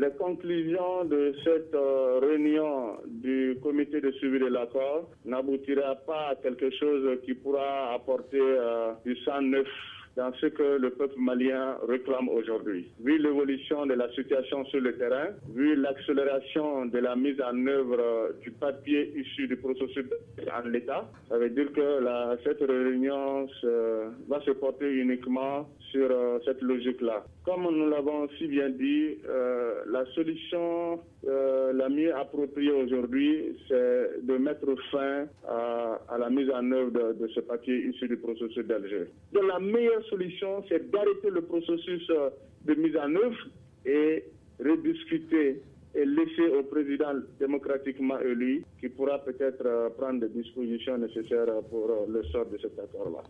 Les conclusions de cette réunion du comité de suivi de l'accord n'aboutira pas à quelque chose qui pourra apporter du sang neuf dans ce que le peuple malien réclame aujourd'hui. Vu l'évolution de la situation sur le terrain, vu l'accélération de la mise en œuvre du papier issu du processus en l'état, ça veut dire que cette réunion va se porter uniquement sur cette logique-là. Comme nous l'avons si bien dit, la solution la mieux appropriée aujourd'hui, c'est de mettre fin à la mise en œuvre de ce papier issu du processus d'Alger. Donc la meilleure solution, c'est d'arrêter le processus de mise en œuvre et rediscuter et laisser au président démocratiquement élu qui pourra peut-être prendre des dispositions nécessaires pour le sort de cet accord-là.